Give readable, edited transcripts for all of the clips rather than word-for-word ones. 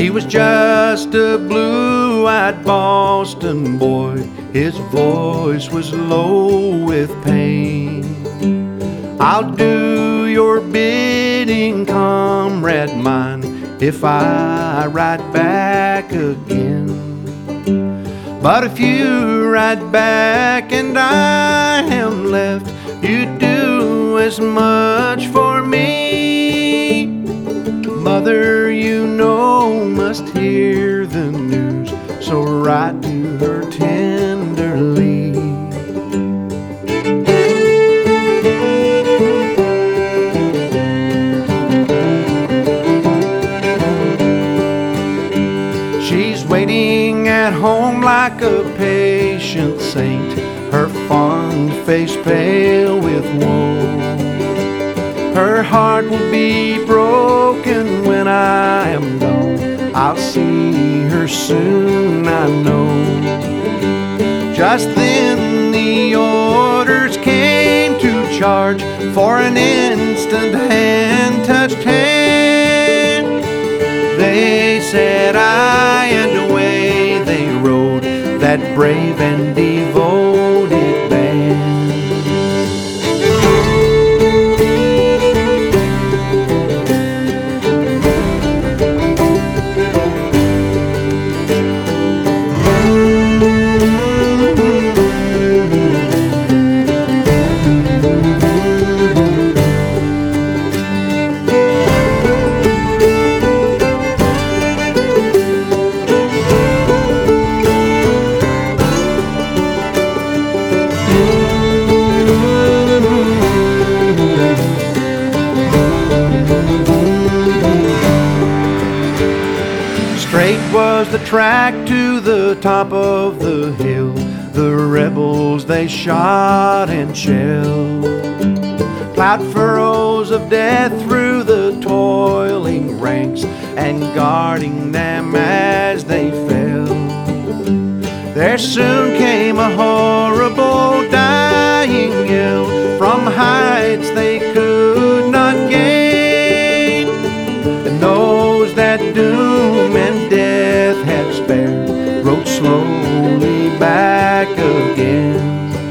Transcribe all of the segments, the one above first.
He was just a blue-eyed Boston boy. His voice was low with pain. I'll do your bidding, comrade mine, if I ride back again. But if you ride back and I am left, you do as much for me. Mother, you know, must hear the news, so write to her tenderly. She's waiting at home like a patient saint, her fond face pale with woe. Her heart will be broken when I am gone. I'll see her soon, I know. Just then the orders came to charge. For an instant hand touched hand. They said aye, and away they rode, that brave and devoted band. Straight was the track to the top of the hill. The rebels they shot and shelled, plowed furrows of death through the toiling ranks, and guarding them as they fell. There soon came a horrible dying yell from heights they could not gain, and those that doom and death had spared rode slowly back again.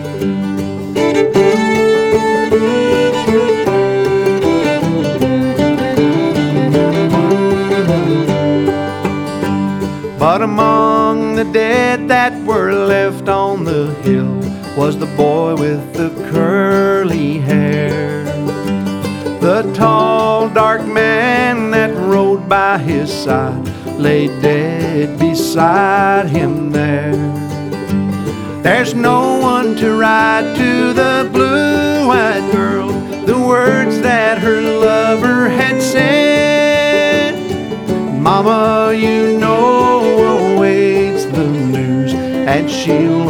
But among the dead that were left on the hill was the boy with the curly hair. The tall, dark man that rode by his side lay dead beside him there. There's no one to write to the blue-eyed girl the words that her lover had said. Mama, you know, awaits the news, and she'll